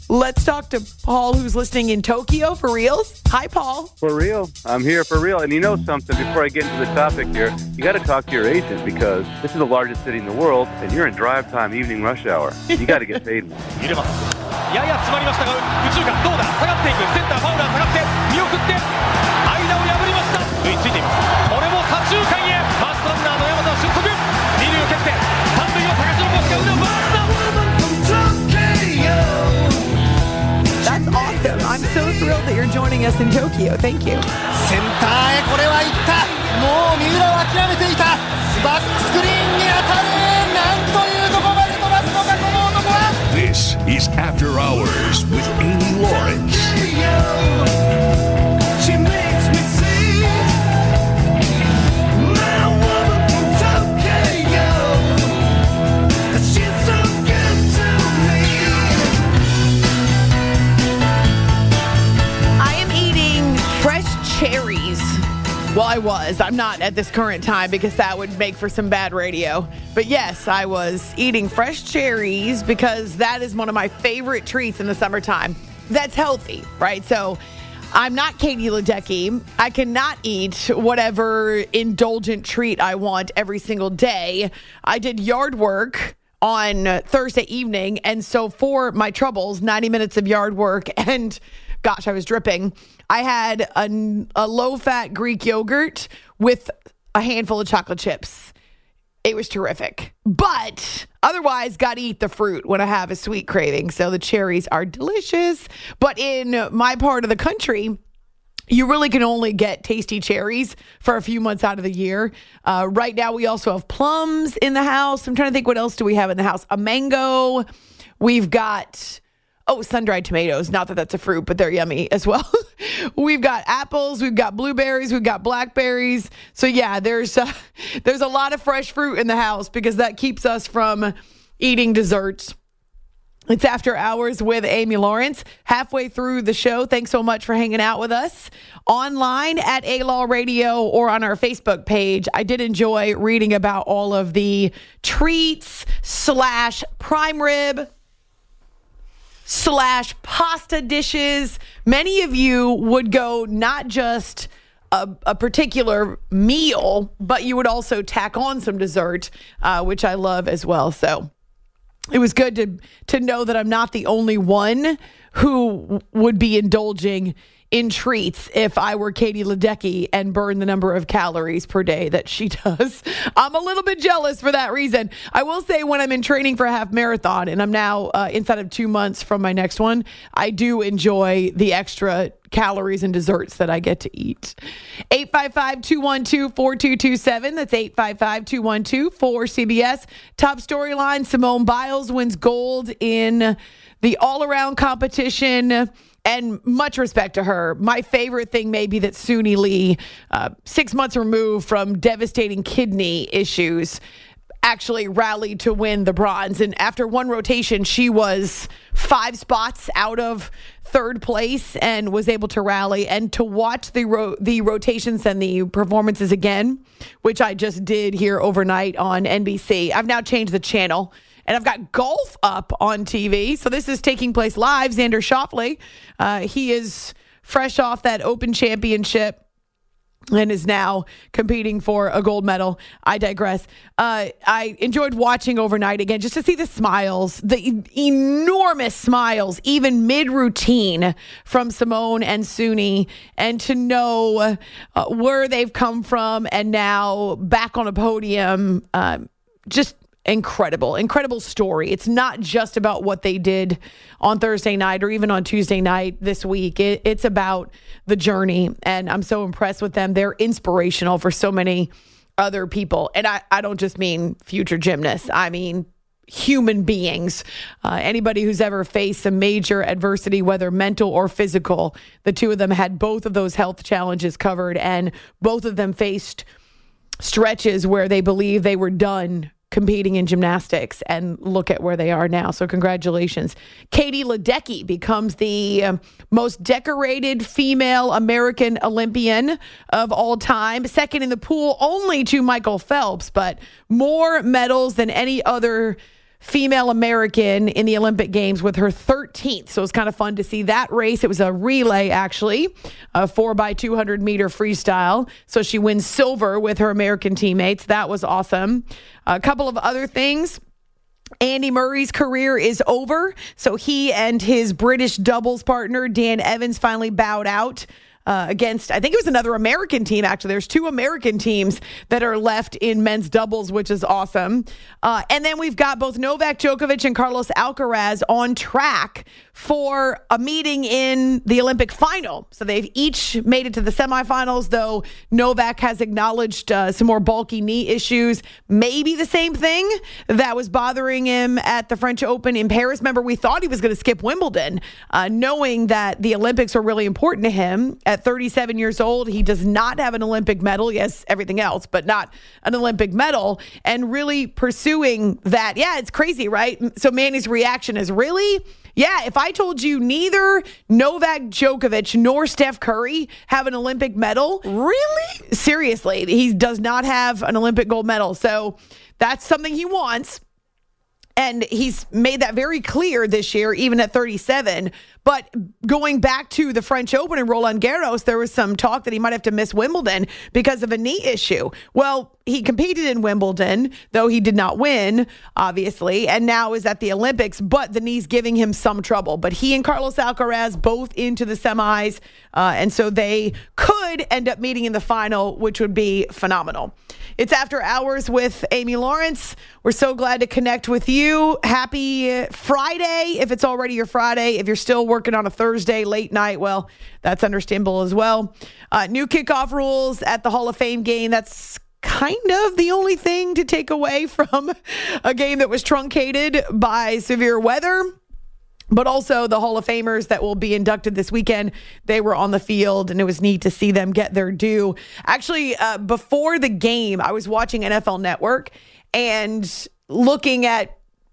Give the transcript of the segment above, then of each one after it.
Let's talk to Paul, who's listening in Tokyo for reals. Hi, Paul. For real. I'm here for real. And you know something, before I get into the topic here, you got to talk to your agent because this is the largest city in the world, and you're in drive time, evening rush hour. You got to get paid more. 入れます。やや詰まりましたが、右中間どうだ、下がっていく、センターファウラー下がって見送って間を破りました。塁ついています。これも左中間へ。ファーストランナーの山田俊足。二塁を蹴って三塁を高橋のコースが腕を回った。 That's awesome. I'm so thrilled that you're joining us in Tokyo. Thank you. センターへこれは行った。もう三浦は諦めていた。バックスクリーンに当たる。なんというところまで飛ばすのかこの男は。 This is After Hours with Amy Lawrence. She makes me sing. My woman from Tokyo. She's so good to me. I am eating fresh cherries. Well, I was. I'm not at this current time because that would make for some bad radio. But yes, I was eating fresh cherries because that is one of my favorite treats in the summertime. That's healthy, right? So I'm not Katie Ledecky. I cannot eat whatever indulgent treat I want every single day. I did yard work on Thursday evening. And so for my troubles, 90 minutes of yard work and gosh, I was dripping. I had a low-fat Greek yogurt with a handful of chocolate chips. It was terrific. But otherwise, got to eat the fruit when I have a sweet craving. So the cherries are delicious. But in my part of the country, you really can only get tasty cherries for a few months out of the year. Right now, we also have plums in the house. I'm trying to think, what else do we have in the house? A mango. We've got... sun-dried tomatoes. Not that that's a fruit, but they're yummy as well. We've got apples. We've got blueberries. We've got blackberries. So, yeah, there's a lot of fresh fruit in the house because that keeps us from eating desserts. It's After Hours with Amy Lawrence. Halfway through the show. Thanks so much for hanging out with us. Online at A-Law Radio or on our Facebook page. I did enjoy reading about all of the treats / prime rib / pasta dishes. Many of you would go not just a particular meal, but you would also tack on some dessert, which I love as well. So it was good to know that I'm not the only one who would be indulging in treats if I were Katie Ledecky and burn the number of calories per day that she does. I'm a little bit jealous for that reason. I will say when I'm in training for a half marathon and I'm now inside of 2 months from my next one, I do enjoy the extra calories and desserts that I get to eat. 855-212-4227. That's 855-212-4CBS. Top storyline, Simone Biles wins gold in the all-around competition. And much respect to her. My favorite thing may be that Suni Lee, 6 months removed from devastating kidney issues, actually rallied to win the bronze. And after one rotation, she was 5 spots out of third place and was able to rally. And to watch the rotations and the performances again, which I just did here overnight on NBC. I've now changed the channel. And I've got golf up on TV. So this is taking place live. Xander Schauffele, he is fresh off that Open Championship and is now competing for a gold medal. I digress. I enjoyed watching overnight again just to see the smiles, the enormous smiles, even mid-routine from Simone and Suni, and to know where they've come from and now back on a podium. Just incredible story. It's not just about what they did on Thursday night or even on Tuesday night this week. It's about the journey, and I'm so impressed with them. They're inspirational for so many other people, and I don't just mean future gymnasts. I mean human beings. Anybody who's ever faced some major adversity, whether mental or physical, the two of them had both of those health challenges covered, and both of them faced stretches where they believe they were done competing in gymnastics, and look at where they are now. So congratulations. Katie Ledecky becomes the most decorated female American Olympian of all time, second in the pool only to Michael Phelps, but more medals than any other female American in the Olympic Games with her 13th. So it was kind of fun to see that race. It was a relay, actually, a 4x200 meter freestyle. So she wins silver with her American teammates. That was awesome. A couple of other things. Andy Murray's career is over. So he and his British doubles partner, Dan Evans, finally bowed out against, I think it was another American team, actually. There's 2 American teams that are left in men's doubles, which is awesome. And then we've got both Novak Djokovic and Carlos Alcaraz on track for a meeting in the Olympic final. So they've each made it to the semifinals, though Novak has acknowledged some more bulky knee issues. Maybe the same thing that was bothering him at the French Open in Paris. Remember, we thought he was going to skip Wimbledon, knowing that the Olympics are really important to him. At 37 years old, he does not have an Olympic medal. Yes, everything else, but not an Olympic medal. And really pursuing that. Yeah, it's crazy, right? So Manny's reaction is, really? Yeah, if I told you neither Novak Djokovic nor Steph Curry have an Olympic medal. Really? Seriously, he does not have an Olympic gold medal. So that's something he wants. And he's made that very clear this year, even at 37. But going back to the French Open and Roland Garros, there was some talk that he might have to miss Wimbledon because of a knee issue. Well, he competed in Wimbledon, though he did not win, obviously, and now is at the Olympics, but the knee's giving him some trouble. But he and Carlos Alcaraz both into the semis, and so they could end up meeting in the final, which would be phenomenal. It's After Hours with Amy Lawrence. We're so glad to connect with you. Happy Friday, if it's already your Friday. If you're still working on a Thursday late night, well, that's understandable as well. New kickoff rules at the Hall of Fame game. That's kind of the only thing to take away from a game that was truncated by severe weather. But also the Hall of Famers that will be inducted this weekend, they were on the field, and it was neat to see them get their due. Actually, before the game, I was watching NFL Network and looking at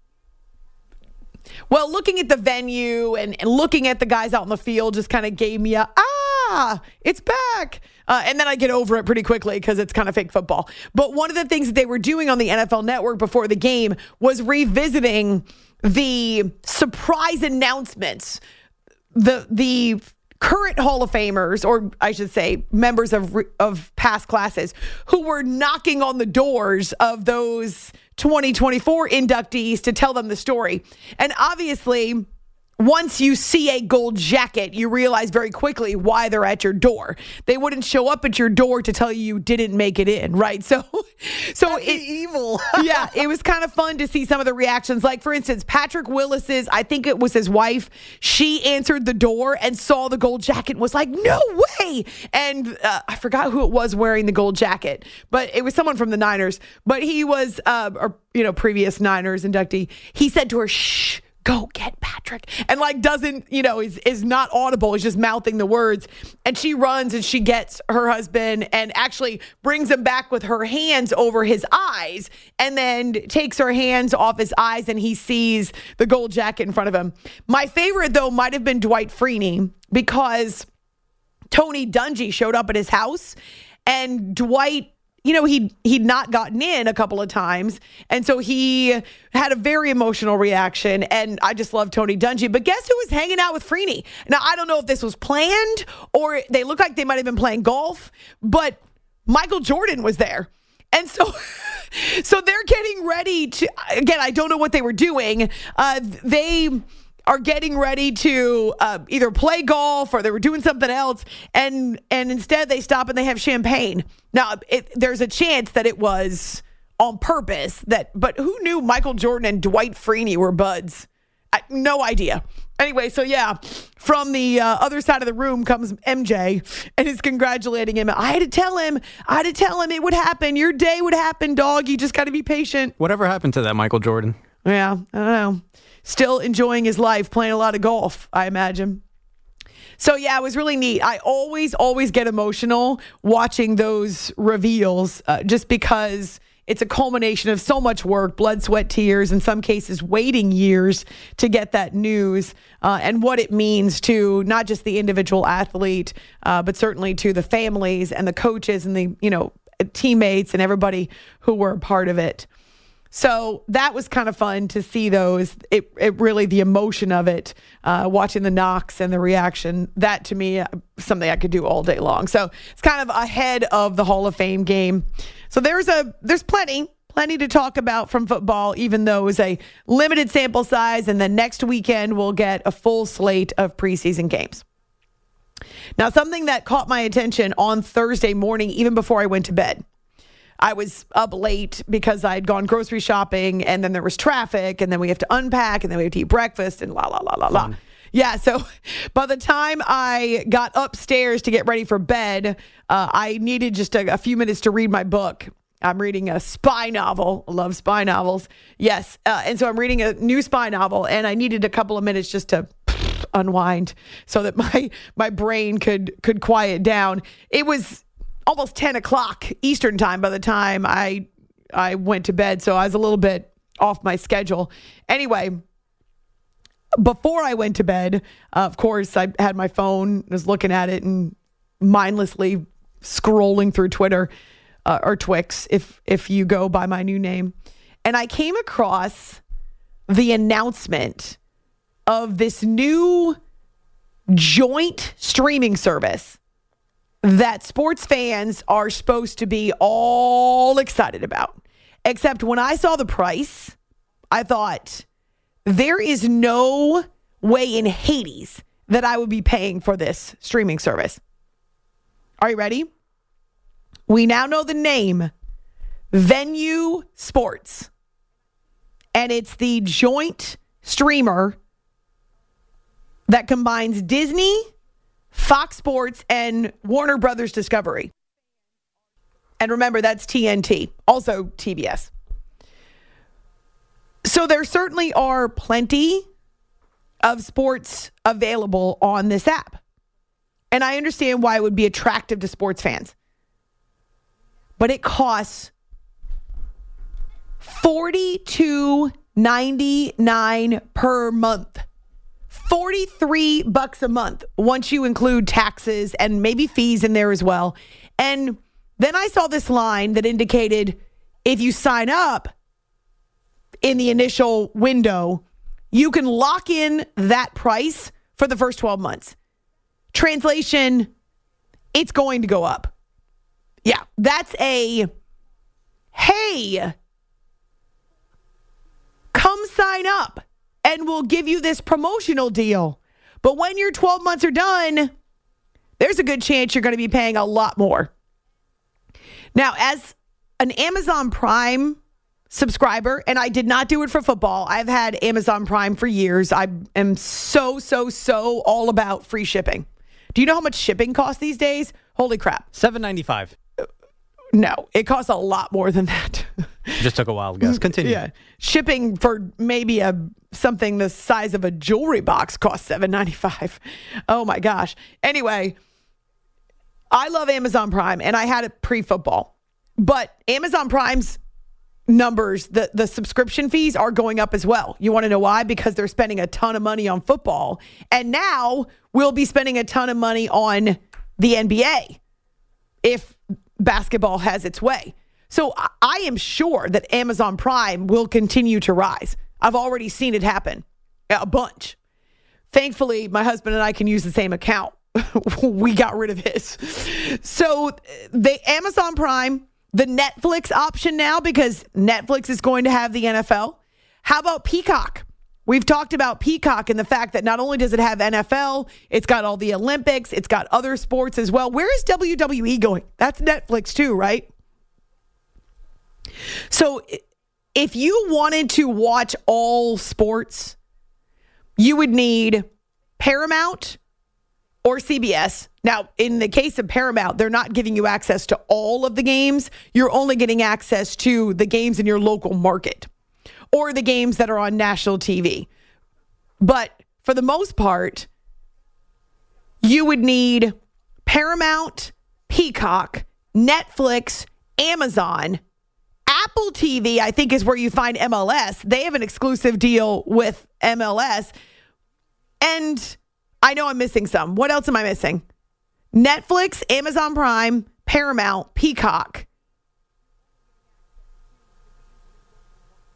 the venue and looking at the guys out in the field just kind of gave me it's back. And then I get over it pretty quickly because it's kind of fake football. But one of the things that they were doing on the NFL Network before the game was revisiting the surprise announcements, the current Hall of Famers, or I should say members of past classes, who were knocking on the doors of those 2024 inductees to tell them the story. And obviously, once you see a gold jacket, you realize very quickly why they're at your door. They wouldn't show up at your door to tell you didn't make it in, right? So evil. Yeah, it was kind of fun to see some of the reactions. Like, for instance, Patrick Willis's, I think it was his wife, she answered the door and saw the gold jacket and was like, no way. And I forgot who it was wearing the gold jacket, but it was someone from the Niners. But he was, previous Niners inductee. He said to her, shh, go get Patrick. And doesn't, is not audible. He's just mouthing the words. And she runs and she gets her husband and actually brings him back with her hands over his eyes, and then takes her hands off his eyes, and he sees the gold jacket in front of him. My favorite, though, might have been Dwight Freeney, because Tony Dungy showed up at his house, and Dwight, he'd not gotten in a couple of times. And so he had a very emotional reaction. And I just love Tony Dungy. But guess who was hanging out with Freeney? Now, I don't know if this was planned or they look like they might have been playing golf, but Michael Jordan was there. And so they're getting ready to, again, I don't know what they were doing. They are getting ready to either play golf or they were doing something else, and instead they stop and they have champagne. Now, there's a chance that it was on purpose, but who knew Michael Jordan and Dwight Freeney were buds? No idea. Anyway, so yeah, from the other side of the room comes MJ and is congratulating him. I had to tell him it would happen. Your day would happen, dog. You just got to be patient. Whatever happened to that Michael Jordan? Yeah, I don't know. Still enjoying his life, playing a lot of golf, I imagine. So yeah, it was really neat. I always get emotional watching those reveals, just because it's a culmination of so much work, blood, sweat, tears, in some cases waiting years to get that news, and what it means to not just the individual athlete, but certainly to the families and the coaches and the teammates and everybody who were a part of it. So that was kind of fun to see those. It really, the emotion of it, watching the knocks and the reaction, that to me, something I could do all day long. So it's kind of ahead of the Hall of Fame game. So there's plenty to talk about from football, even though it was a limited sample size. And then next weekend, we'll get a full slate of preseason games. Now, something that caught my attention on Thursday morning, even before I went to bed, I was up late because I had gone grocery shopping, and then there was traffic, and then we have to unpack, and then we have to eat breakfast, and la, la, la, la, la. Yeah, so by the time I got upstairs to get ready for bed, I needed just a few minutes to read my book. I'm reading a spy novel. I love spy novels. Yes, and so I'm reading a new spy novel, and I needed a couple of minutes just to unwind so that my brain could quiet down. It was almost 10 o'clock Eastern time by the time I went to bed, so I was a little bit off my schedule. Anyway, before I went to bed, of course, I had my phone, was looking at it and mindlessly scrolling through Twitter, or Twix, if you go by my new name. And I came across the announcement of this new joint streaming service that sports fans are supposed to be all excited about. Except when I saw the price, I thought, there is no way in Hades that I would be paying for this streaming service. Are you ready? We now know the name, Venue Sports. And it's the joint streamer that combines Disney, Fox Sports, and Warner Brothers Discovery. And remember, that's TNT, also TBS. So there certainly are plenty of sports available on this app. And I understand why it would be attractive to sports fans. But it costs $42.99 per month. $43 a month once you include taxes and maybe fees in there as well. And then I saw this line that indicated if you sign up in the initial window, you can lock in that price for the first 12 months. Translation, it's going to go up. Yeah, that's a, hey, come sign up and we'll give you this promotional deal. But when your 12 months are done, there's a good chance you're going to be paying a lot more. Now, as an Amazon Prime subscriber, and I did not do it for football. I've had Amazon Prime for years. I am so all about free shipping. Do you know how much shipping costs these days? Holy crap. $7.95. No, it costs a lot more than that. Just took a wild guess. Continue. Yeah. Shipping for maybe something the size of a jewelry box costs $7.95. Oh my gosh. Anyway, I love Amazon Prime, and I had it pre-football. But Amazon Prime's numbers, the subscription fees are going up as well. You want to know why? Because they're spending a ton of money on football. And now we'll be spending a ton of money on the NBA if basketball has its way. So I am sure that Amazon Prime will continue to rise. I've already seen it happen a bunch. Thankfully, my husband and I can use the same account. We got rid of his. So the Amazon Prime, the Netflix option now, because Netflix is going to have the NFL. How about Peacock? We've talked about Peacock and the fact that not only does it have NFL, it's got all the Olympics, it's got other sports as well. Where is WWE going? That's Netflix too, right? So if you wanted to watch all sports, you would need Paramount or CBS. Now, in the case of Paramount, they're not giving you access to all of the games. You're only getting access to the games in your local market or the games that are on national TV. But for the most part, you would need Paramount, Peacock, Netflix, Amazon, Apple TV, I think is where you find MLS. They have an exclusive deal with MLS. And I know I'm missing some. What else am I missing? Netflix, Amazon Prime, Paramount, Peacock.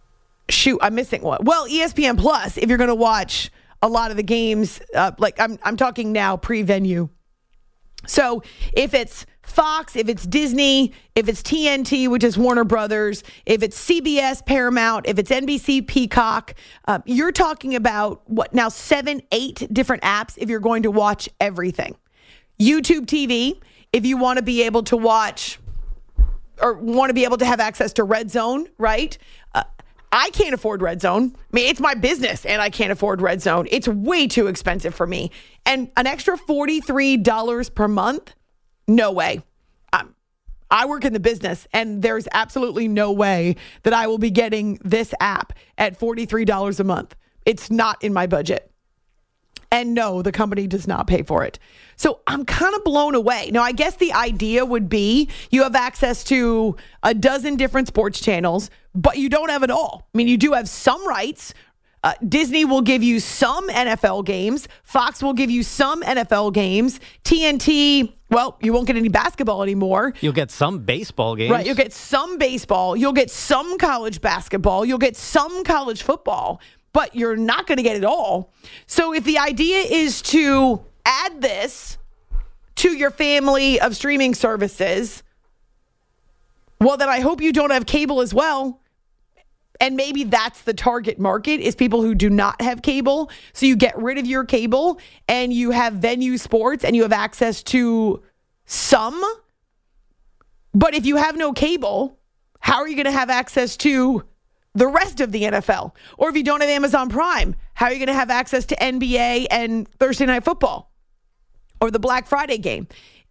Shoot, I'm missing one. Well, ESPN Plus, if you're going to watch a lot of the games, like I'm talking now pre-venue. So if it's Fox, if it's Disney, if it's TNT, which is Warner Brothers, if it's CBS, Paramount, if it's NBC, Peacock, you're talking about what now 7, 8 different apps if you're going to watch everything. YouTube TV, if you want to be able to watch or want to be able to have access to Red Zone, right? I can't afford Red Zone. I mean, it's my business and I can't afford Red Zone. It's way too expensive for me. And an extra $43 per month? No way. I work in the business and there's absolutely no way that I will be getting this app at $43 a month. It's not in my budget. And no, the company does not pay for it. So I'm kind of blown away. Now, I guess the idea would be you have access to a dozen different sports channels, but you don't have it all. I mean, you do have some rights. Disney will give you some NFL games. Fox will give you some NFL games. TNT, well, you won't get any basketball anymore. You'll get some baseball games. Right, you'll get some baseball. You'll get some college basketball. You'll get some college football. But you're not going to get it all. So if the idea is to add this to your family of streaming services, well, then I hope you don't have cable as well. And maybe that's the target market is people who do not have cable. So you get rid of your cable and you have Venue Sports and you have access to some. But if you have no cable, how are you going to have access to the rest of the NFL? Or if you don't have Amazon Prime, how are you going to have access to NBA and Thursday Night Football or the Black Friday game?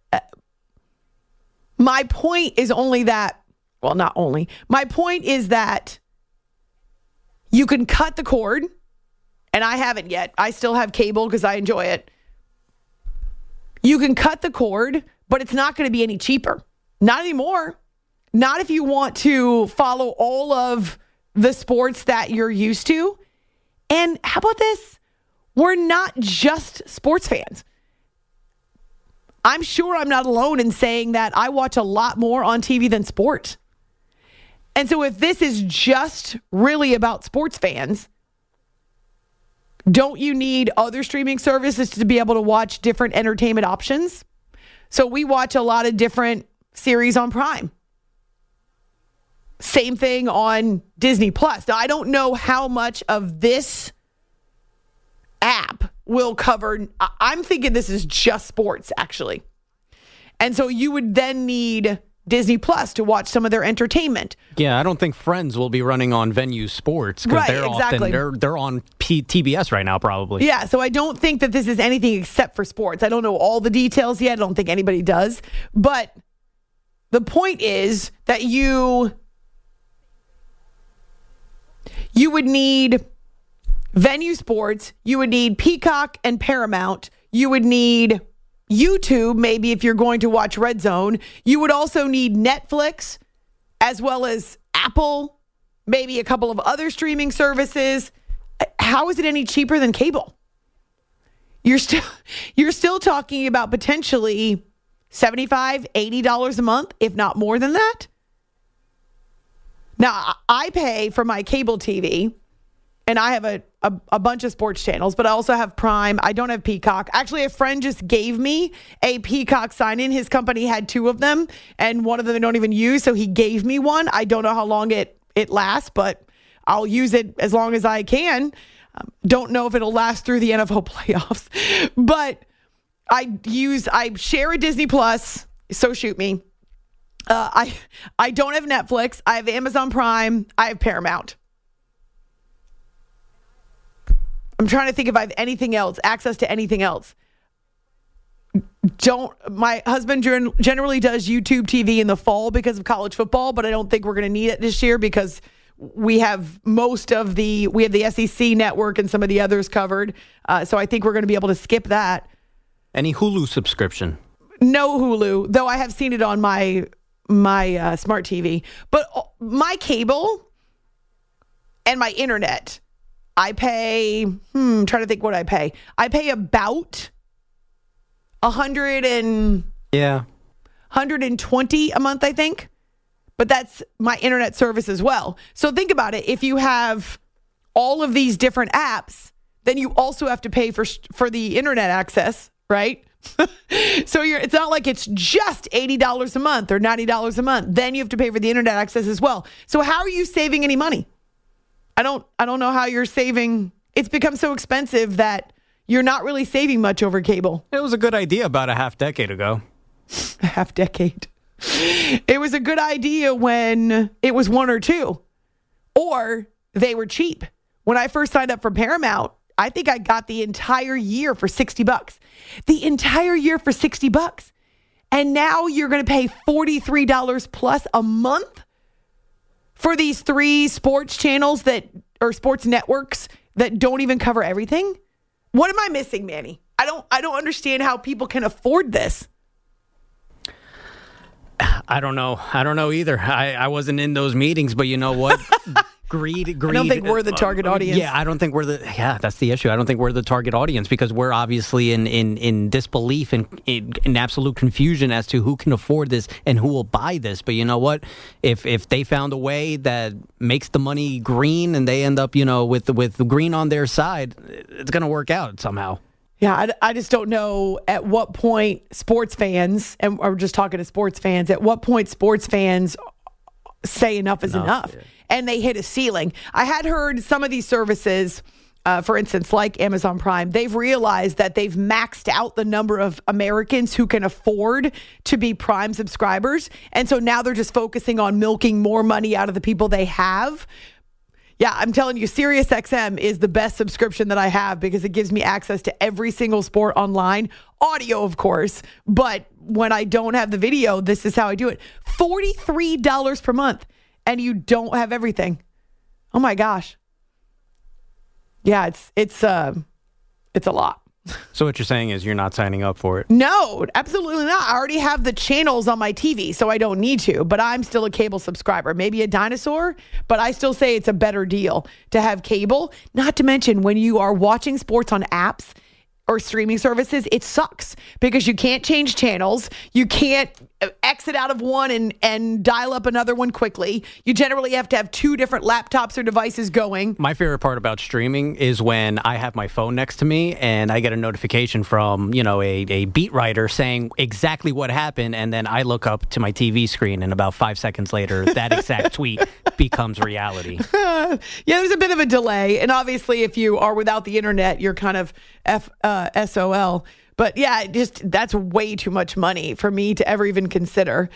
My point is only that, well, not only. My point is that you can cut the cord, and I haven't yet. I still have cable because I enjoy it. You can cut the cord, but it's not going to be any cheaper. Not anymore. Not if you want to follow all of the sports that you're used to. And how about this? We're not just sports fans. I'm sure I'm not alone in saying that I watch a lot more on TV than sport. And so if this is just really about sports fans, don't you need other streaming services to be able to watch different entertainment options? So we watch a lot of different series on Prime. Same thing on Disney Plus. Now, I don't know how much of this app will cover. I'm thinking this is just sports, actually. And so you would then need Disney Plus to watch some of their entertainment. Yeah, I don't think Friends will be running on Venue Sports because Right, exactly. they're on TBS right now, probably. Yeah, so I don't think that this is anything except for sports. I don't know all the details yet. I don't think anybody does. But the point is that you would need Venue Sports, you would need Peacock and Paramount, you would need YouTube, maybe if you're going to watch Red Zone. You would also need Netflix, as well as Apple, maybe a couple of other streaming services. How is it any cheaper than cable? You're still talking about potentially $75, $80 a month, if not more than that. Now, I pay for my cable TV, and I have a bunch of sports channels, but I also have Prime. I don't have Peacock. Actually, a friend just gave me a Peacock sign-in. His company had 2 of them, and one of them they don't even use, so he gave me one. I don't know how long it lasts, but I'll use it as long as I can. Don't know if it'll last through the NFL playoffs, but I share a Disney Plus, so shoot me. I don't have Netflix. I have Amazon Prime. I have Paramount. I'm trying to think if I have anything else, access to anything else. My husband generally does YouTube TV in the fall because of college football, but I don't think we're going to need it this year because we have the SEC network and some of the others covered. So I think we're going to be able to skip that. Any Hulu subscription? No Hulu, though I have seen it on my smart TV. But my cable and my internet, I pay, trying to think what I pay. I pay about $120 a month, I think. but that's my internet service as well. So think about it. If you have all of these different apps, then you also have to pay for the internet access, right? So it's not like it's just $80 a month or $90 a month. Then you have to pay for the internet access as well. So how are you saving any money? I don't know how you're saving. It's become so expensive that you're not really saving much over cable. It was a good idea about a half decade ago. A half decade. It was a good idea when it was 1 or 2, or they were cheap. When I first signed up for Paramount, I think I got the entire year for $60. The entire year for $60. And now you're going to pay $43 plus a month for these 3 sports channels or sports networks that don't even cover everything? What am I missing, Manny? I don't understand how people can afford this. I don't know. I don't know either. I wasn't in those meetings, but you know what? Greed. I don't think we're the target audience. Yeah, I don't think that's the issue. I don't think we're the target audience because we're obviously in disbelief and in absolute confusion as to who can afford this and who will buy this. But you know what? If they found a way that makes the money green and they end up, with green on their side, it's going to work out somehow. Yeah, I just don't know at what point sports fans, and we're just talking to sports fans, at what point sports fans say enough is enough. Yeah. And they hit a ceiling. I had heard some of these services, for instance, like Amazon Prime, they've realized that they've maxed out the number of Americans who can afford to be Prime subscribers. And so now they're just focusing on milking more money out of the people they have. Yeah, I'm telling you, SiriusXM is the best subscription that I have because it gives me access to every single sport online. Audio, of course, but when I don't have the video, this is how I do it. $43 per month, and you don't have everything. Oh my gosh. Yeah, it's a lot. So what you're saying is you're not signing up for it? No, absolutely not. I already have the channels on my TV, so I don't need to. But I'm still a cable subscriber. Maybe a dinosaur, but I still say it's a better deal to have cable. Not to mention when you are watching sports on apps or streaming services, it sucks because you can't change channels. You can't exit out of one and dial up another one quickly. You generally have to have 2 different laptops or devices going. My favorite part about streaming is when I have my phone next to me and I get a notification from, a beat writer saying exactly what happened. And then I look up to my TV screen and about 5 seconds later, that exact tweet becomes reality. Yeah, there's a bit of a delay. And obviously, if you are without the internet, you're kind of SOL. But yeah, that's way too much money for me to ever even consider.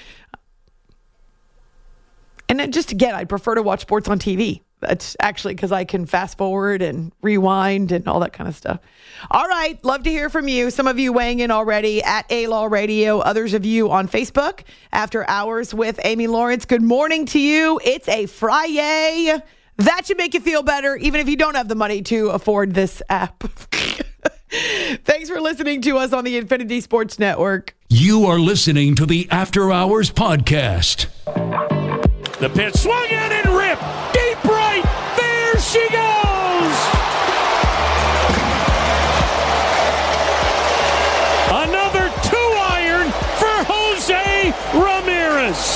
And then again, I'd prefer to watch sports on TV. That's actually because I can fast forward and rewind and all that kind of stuff. All right. Love to hear from you. Some of you weighing in already at A-Law Radio. Others of you on Facebook. After Hours with Amy Lawrence. Good morning to you. It's a Friday. That should make you feel better, even if you don't have the money to afford this app. Thanks for listening to us on the Infinity Sports Network. You are listening to the After Hours Podcast. The pitch swung in and ripped. Deep right. There she goes. Another 2-iron for Jose Ramirez.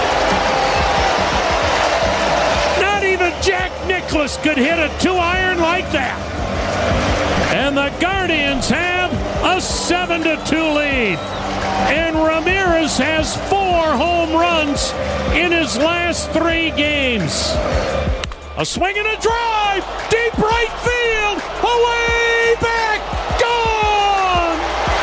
Not even Jack Nicklaus could hit a 2-iron like that. And the Guardians have a 7-2 lead. And Ramirez has 4 home runs in his last 3 games. A swing and a drive. Deep right field. Away back. Gone.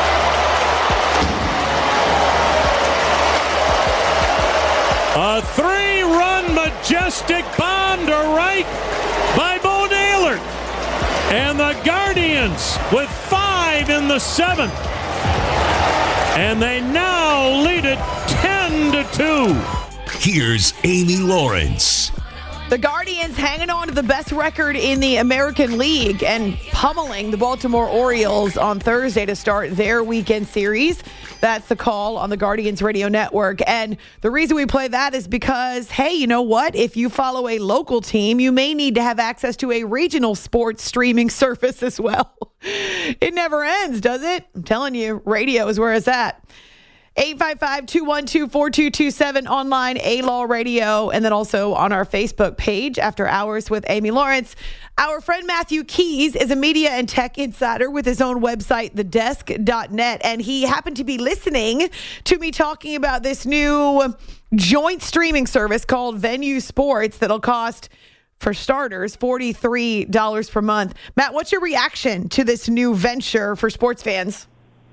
A 3-run majestic bomb to right by Bo Naylor. And the Guardians with 5 in the 7th. And they now lead it 10-2. Here's Amy Lawrence. The Guardians hanging on to the best record in the American League and pummeling the Baltimore Orioles on Thursday to start their weekend series. That's the call on the Guardians Radio Network. And the reason we play that is because, hey, you know what? If you follow a local team, you may need to have access to a regional sports streaming service as well. It never ends, does it? I'm telling you, radio is where it's at. 855-212-4227 online, A-Law Radio, and then also on our Facebook page, After Hours with Amy Lawrence. Our friend Matthew Keys is a media and tech insider with his own website, thedesk.net, and he happened to be listening to me talking about this new joint streaming service called Venue Sports that'll cost, for starters, $43 per month. Matt, what's your reaction to this new venture for sports fans?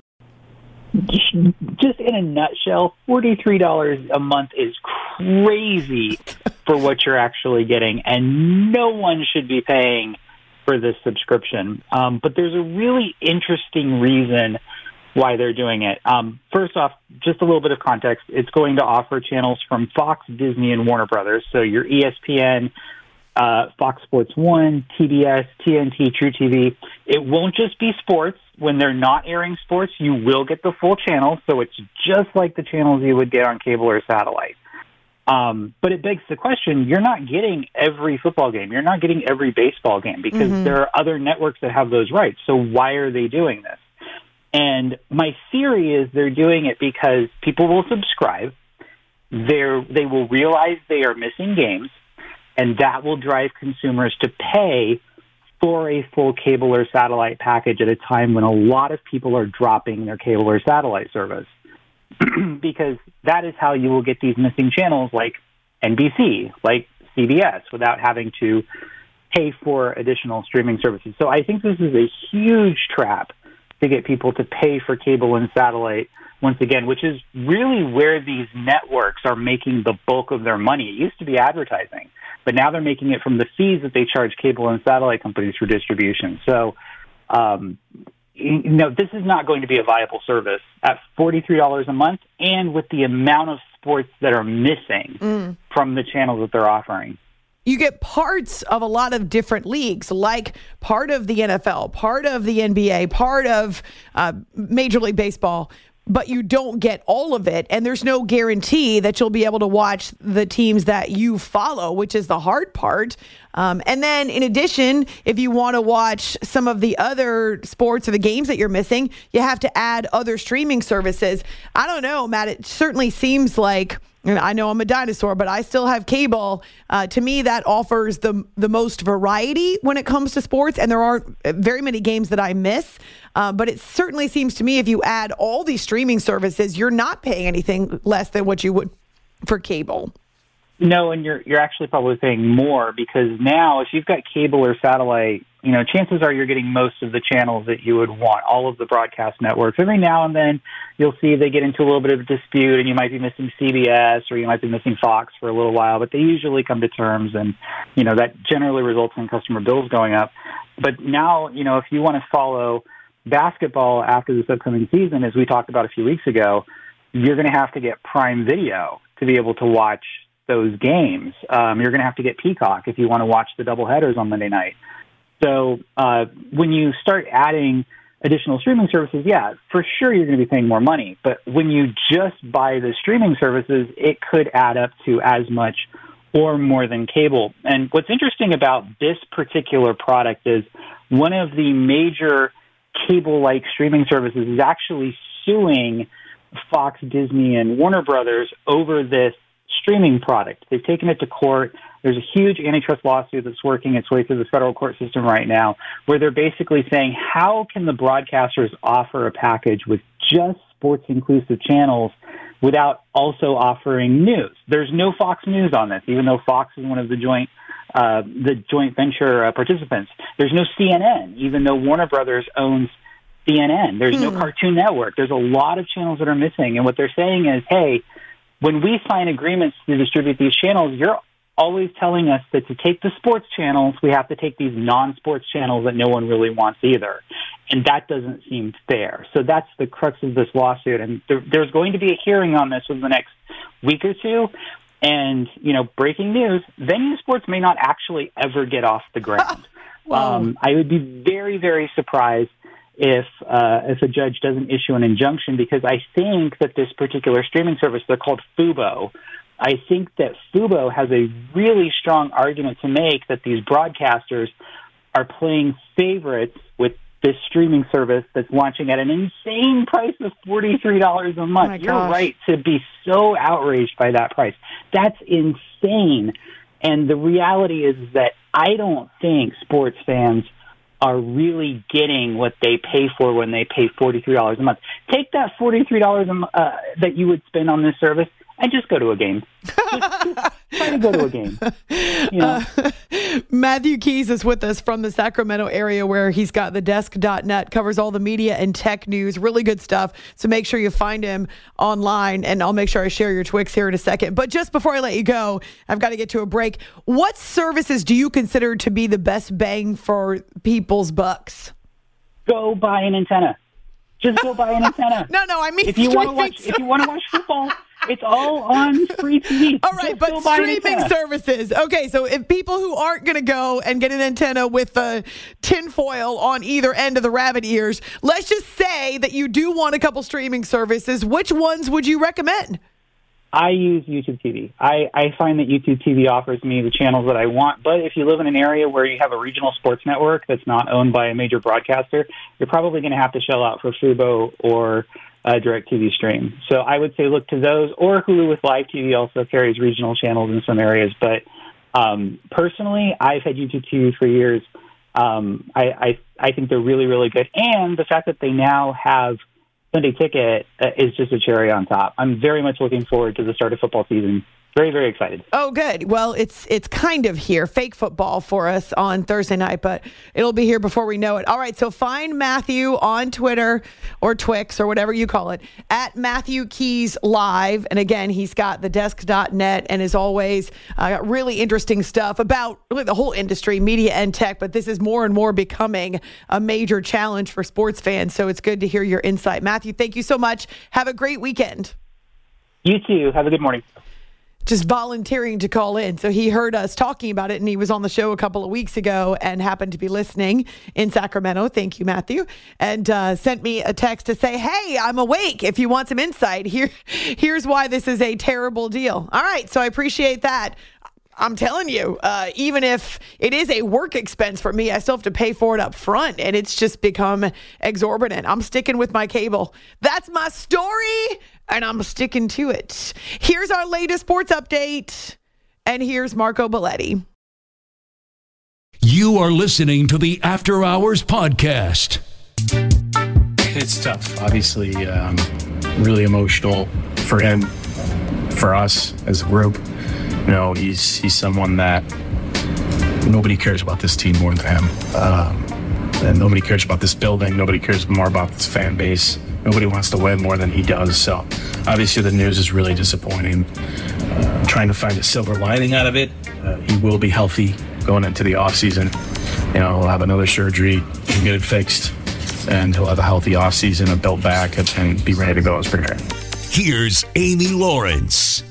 Just in a nutshell, $43 a month is crazy for what you're actually getting, and no one should be paying for this subscription. But there's a really interesting reason why they're doing it. First off, just a little bit of context. It's going to offer channels from Fox, Disney, and Warner Brothers, so your ESPN, Fox Sports 1, TBS, TNT, True TV. It won't just be sports. When they're not airing sports, you will get the full channel, so it's just like the channels you would get on cable or satellite. But it begs the question, you're not getting every football game. You're not getting every baseball game because there are other networks that have those rights. So why are they doing this? And my theory is they're doing it because people will subscribe. They will realize they are missing games, and that will drive consumers to pay for a full cable or satellite package at a time when a lot of people are dropping their cable or satellite service. Because that is how you will get these missing channels like NBC, like CBS, without having to pay for additional streaming services. So I think this is a huge trap to get people to pay for cable and satellite once again, which is really where these networks are making the bulk of their money. It used to be advertising, but now they're making it from the fees that they charge cable and satellite companies for distribution. So, this is not going to be a viable service at $43 a month and with the amount of sports that are missing from the channels that they're offering. You get parts of a lot of different leagues, like part of the NFL, part of the NBA, part of Major League Baseball, but you don't get all of it, and there's no guarantee that you'll be able to watch the teams that you follow, which is the hard part. And then, in addition, if you want to watch some of the other sports or the games that you're missing, you have to add other streaming services. I don't know, Matt. It certainly seems like, and I know I'm a dinosaur, but I still have cable. To me, that offers the most variety when it comes to sports, and there aren't very many games that I miss. But it certainly seems to me if you add all these streaming services, you're not paying anything less than what you would for cable. No, and you're actually probably paying more because now if you've got cable or satellite, chances are you're getting most of the channels that you would want, all of the broadcast networks. Every now and then you'll see they get into a little bit of a dispute and you might be missing CBS or you might be missing Fox for a little while, but they usually come to terms and, that generally results in customer bills going up. But now, if you want to follow basketball after this upcoming season, as we talked about a few weeks ago, you're going to have to get Prime Video to be able to watch those games. You're going to have to get Peacock if you want to watch the doubleheaders on Monday night. So when you start adding additional streaming services, yeah, for sure you're going to be paying more money. But when you just buy the streaming services, it could add up to as much or more than cable. And what's interesting about this particular product is one of the major cable-like streaming services is actually suing Fox, Disney, and Warner Brothers over this streaming product. They've taken it to court. There's a huge antitrust lawsuit that's working its way through the federal court system right now, where they're basically saying, how can the broadcasters offer a package with just sports-inclusive channels without also offering news? There's no Fox News on this, even though Fox is one of the joint venture participants. There's no CNN, even though Warner Brothers owns CNN. There's no Cartoon Network. There's a lot of channels that are missing. And what they're saying is, hey, when we sign agreements to distribute these channels, you're always telling us that to take the sports channels, we have to take these non-sports channels that no one really wants either. And that doesn't seem fair. So that's the crux of this lawsuit. And there's going to be a hearing on this over the next week or two. And, breaking news, Venue Sports may not actually ever get off the ground. I would be very, very surprised if a judge doesn't issue an injunction, because I think that this particular streaming service, they're called Fubo. I think that Fubo has a really strong argument to make that these broadcasters are playing favorites with this streaming service that's launching at an insane price of $43 a month. my You're gosh. right to be so outraged by that price. That's insane. And the reality is that I don't think sports fans are really getting what they pay for when they pay $43 a month. Take that $43 that you would spend on this service and just go to a game. Just try to go to a game. You know? Matthew Keys is with us from the Sacramento area where he's got thedesk.net, covers all the media and tech news. Really good stuff. So make sure you find him online, and I'll make sure I share your Twix here in a second. But just before I let you go, I've got to get to a break. What services do you consider to be the best bang for people's bucks? Go buy an antenna. Just go buy an antenna. No, I mean if you want to streaming watch, if you want to watch football, it's all on free TV. All right, Just but go buy an streaming antenna. services. Okay, so if people who aren't going to go and get an antenna with the tinfoil on either end of the rabbit ears, let's just say that you do want a couple streaming services. Which ones would you recommend? I use YouTube TV. I find that YouTube TV offers me the channels that I want, but if you live in an area where you have a regional sports network that's not owned by a major broadcaster, you're probably going to have to shell out for Fubo or DirecTV Stream. So I would say look to those, or Hulu with Live TV also carries regional channels in some areas. But personally, I've had YouTube TV for years. I think they're really, really good. And the fact that they now have Sunday Ticket is just a cherry on top. I'm very much looking forward to the start of football season. Very, very excited. Oh, good. Well, it's kind of here. Fake football for us on Thursday night, but it'll be here before we know it. All right, so find Matthew on Twitter or Twix or whatever you call it, at Matthew Keys Live. And again, he's got thedesk.net, and as always, got really interesting stuff about really the whole industry, media and tech, but this is more and more becoming a major challenge for sports fans, so it's good to hear your insight. Matthew, thank you so much. Have a great weekend. You too. Have a good morning. Just volunteering to call in. So he heard us talking about it, and he was on the show a couple of weeks ago and happened to be listening in Sacramento. Thank you, Matthew. And sent me a text to say, hey, I'm awake. If you want some insight, here's why this is a terrible deal. All right. So I appreciate that. I'm telling you, even if it is a work expense for me, I still have to pay for it up front, and it's just become exorbitant. I'm sticking with my cable. That's my story, and I'm sticking to it. Here's our latest sports update, and here's Marco Belletti. You are listening to the After Hours Podcast. It's tough, obviously, really emotional for him, for us as a group. You know, he's someone that nobody cares about this team more than him. And nobody cares about this building. Nobody cares more about this fan base. Nobody wants to win more than he does. So obviously the news is really disappointing. Trying to find a silver lining out of it. He will be healthy going into the offseason. You know, he'll have another surgery and get it fixed. And he'll have a healthy offseason, a built back, and be ready to go in spring training. Here's Amy Lawrence.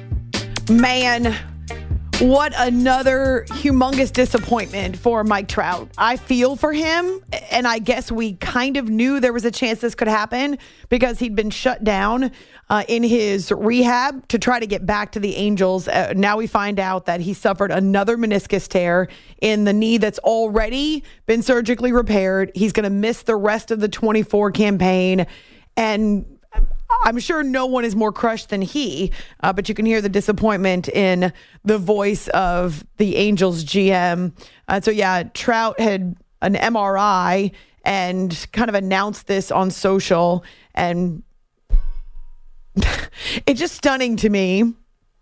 Man, what another humongous disappointment for Mike Trout. I feel for him, and I guess we kind of knew there was a chance this could happen because he'd been shut down in his rehab to try to get back to the Angels. Now we find out that he suffered another meniscus tear in the knee that's already been surgically repaired. He's going to miss the rest of the 24 campaign, and I'm sure no one is more crushed than he, but you can hear the disappointment in the voice of the Angels GM. So yeah, Trout had an MRI and kind of announced this on social, and it's just stunning to me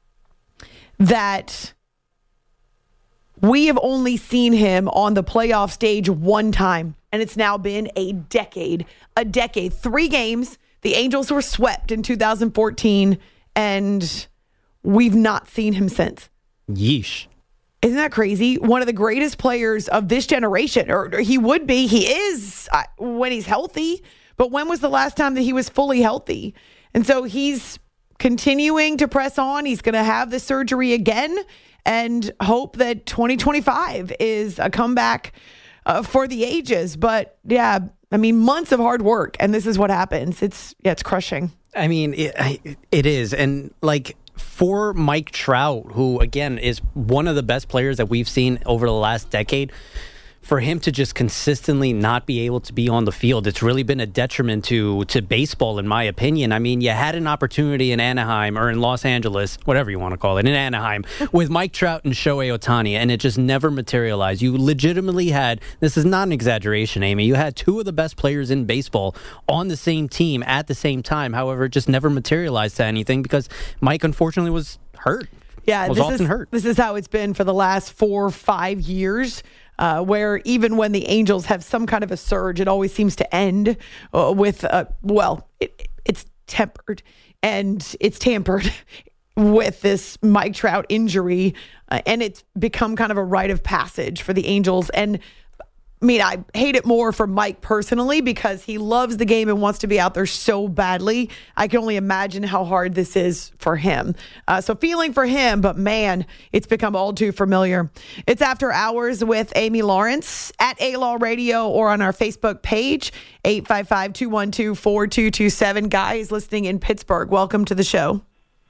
that we have only seen him on the playoff stage one time, and it's now been a decade. 3 games. The Angels were swept in 2014, and we've not seen him since. Yeesh. Isn't that crazy? One of the greatest players of this generation, or he would be. He is when he's healthy, but when was the last time that he was fully healthy? And so he's continuing to press on. He's going to have the surgery again and hope that 2025 is a comeback for the ages. But yeah, I mean, months of hard work, and this is what happens. It's crushing. I mean, it is. And like for Mike Trout, who again is one of the best players that we've seen over the last decade, for him to just consistently not be able to be on the field, it's really been a detriment to baseball, in my opinion. I mean, you had an opportunity in Anaheim or in Los Angeles, whatever you want to call it, in Anaheim, with Mike Trout and Shohei Ohtani, and it just never materialized. You legitimately had, this is not an exaggeration, Amy, you had two of the best players in baseball on the same team at the same time. However, it just never materialized to anything because Mike, unfortunately, was hurt. Yeah, was often hurt. This is how it's been for the last 4 or 5 years, where even when the Angels have some kind of a surge, it always seems to end with, it's tempered and it's tampered with this Mike Trout injury, and it's become kind of a rite of passage for the Angels. And I mean, I hate it more for Mike personally because he loves the game and wants to be out there so badly. I can only imagine how hard this is for him. So feeling for him, but man, it's become all too familiar. It's After Hours with Amy Lawrence at A-Law Radio or on our Facebook page, 855-212-4227. Guys listening in Pittsburgh, welcome to the show.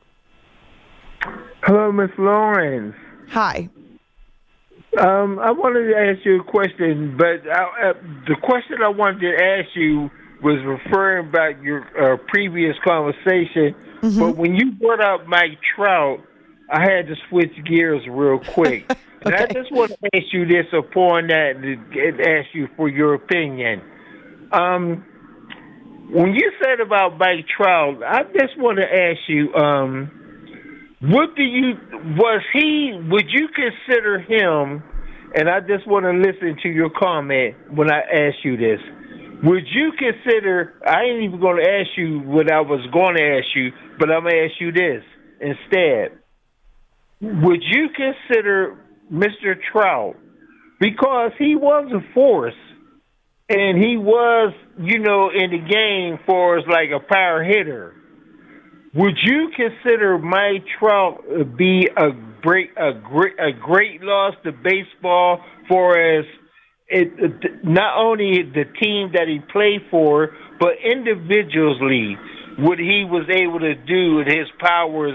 Hello, Miss Lawrence. Hi. I wanted to ask you a question, but the question I wanted to ask you was referring back your previous conversation. Mm-hmm. But when you brought up Mike Trout, I had to switch gears real quick. And I just want to ask you this upon that and ask you for your opinion. When you said about Mike Trout, I just want to ask you, would you consider him, and I just want to listen to your comment when I ask you this, would you consider, I ain't even going to ask you what I was going to ask you, but I'm going to ask you this instead. Would you consider Mr. Trout, because he was a force, and he was, in the game for as like a power hitter, would you consider Mike Trout be a great loss to baseball for as not only the team that he played for, but individually what he was able to do with his powers,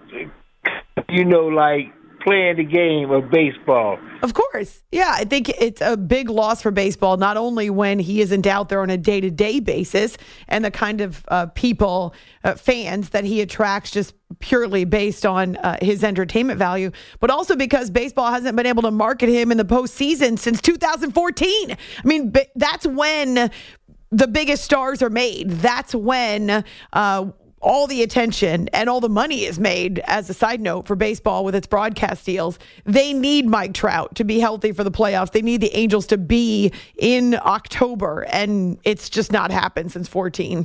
like playing the game of baseball? Of course. Yeah, I think it's a big loss for baseball, not only when he isn't out there on a day-to-day basis and the kind of people, fans that he attracts just purely based on his entertainment value, but also because baseball hasn't been able to market him in the postseason since 2014. I mean, that's when the biggest stars are made. That's when all the attention and all the money is made, as a side note, for baseball with its broadcast deals. They need Mike Trout to be healthy for the playoffs. They need the Angels to be in October, and it's just not happened since 14.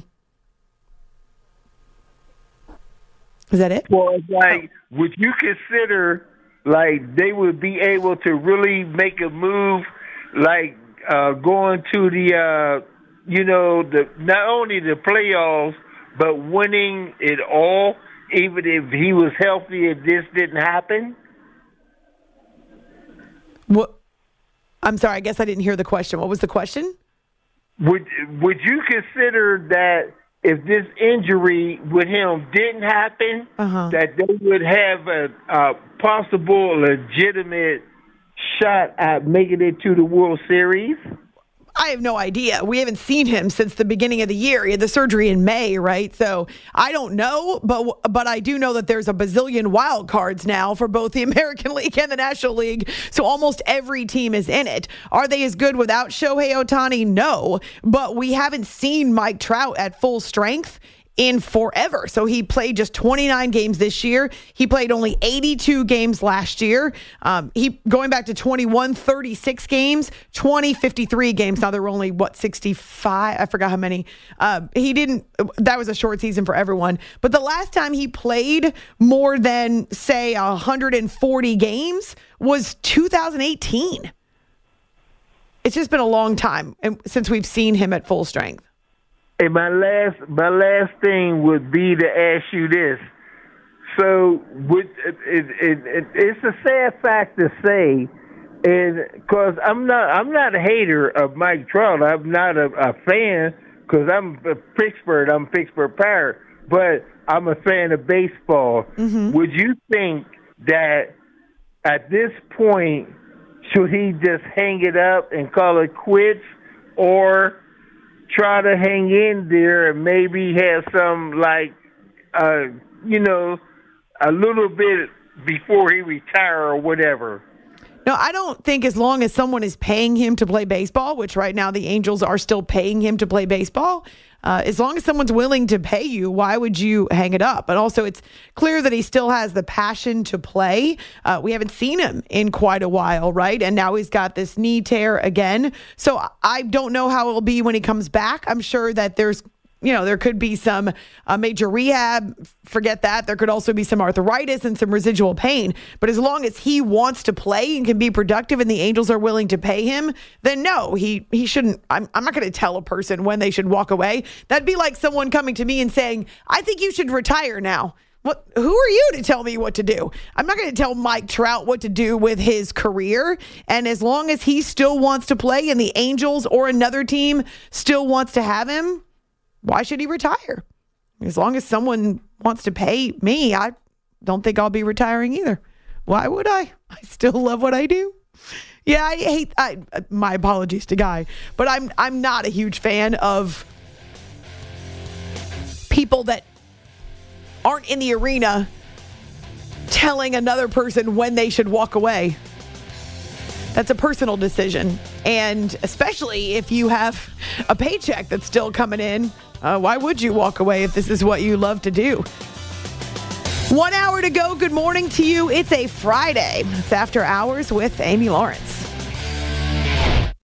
Is that it? Well, it's like, would you consider, like, they would be able to really make a move, like going to the, not only the playoffs, but winning it all, even if he was healthy and this didn't happen? What? I'm sorry, I guess I didn't hear the question. What was the question? Would you consider that if this injury with him didn't happen, that they would have a possible legitimate shot at making it to the World Series? I have no idea. We haven't seen him since the beginning of the year. He had the surgery in May, right? So I don't know, but I do know that there's a bazillion wild cards now for both the American League and the National League. So almost every team is in it. Are they as good without Shohei Ohtani? No, but we haven't seen Mike Trout at full strength in forever. So he played just 29 games this year. He played only 82 games last year. He going back to 21, 36 games, 20, 53 games. Now there were only 65. I forgot how many. That was a short season for everyone. But the last time he played more than, say, 140 games was 2018. It's just been a long time since we've seen him at full strength. Hey, my last thing would be to ask you this. So, it's a sad fact to say, and because I'm not a hater of Mike Trout. I'm not a fan because I'm Pittsburgh Pirate, but I'm a fan of baseball. Mm-hmm. Would you think that at this point should he just hang it up and call it quits, or try to hang in there and maybe have some, like, a little bit before he retire or whatever? No, I don't think as long as someone is paying him to play baseball, which right now the Angels are still paying him to play baseball, as long as someone's willing to pay you, why would you hang it up? And also, it's clear that he still has the passion to play. We haven't seen him in quite a while, right? And now he's got this knee tear again. So I don't know how it'll be when he comes back. I'm sure that there could be some major rehab. Forget that. There could also be some arthritis and some residual pain. But as long as he wants to play and can be productive and the Angels are willing to pay him, then no, he shouldn't. I'm not going to tell a person when they should walk away. That'd be like someone coming to me and saying, I think you should retire now. Who are you to tell me what to do? I'm not going to tell Mike Trout what to do with his career. And as long as he still wants to play and the Angels or another team still wants to have him, why should he retire? As long as someone wants to pay me, I don't think I'll be retiring either. Why would I? I still love what I do. Yeah, my apologies to Guy, but I'm not a huge fan of people that aren't in the arena telling another person when they should walk away. That's a personal decision. And especially if you have a paycheck that's still coming in, why would you walk away if this is what you love to do? 1 hour to go. Good morning to you. It's a Friday. It's After Hours with Amy Lawrence.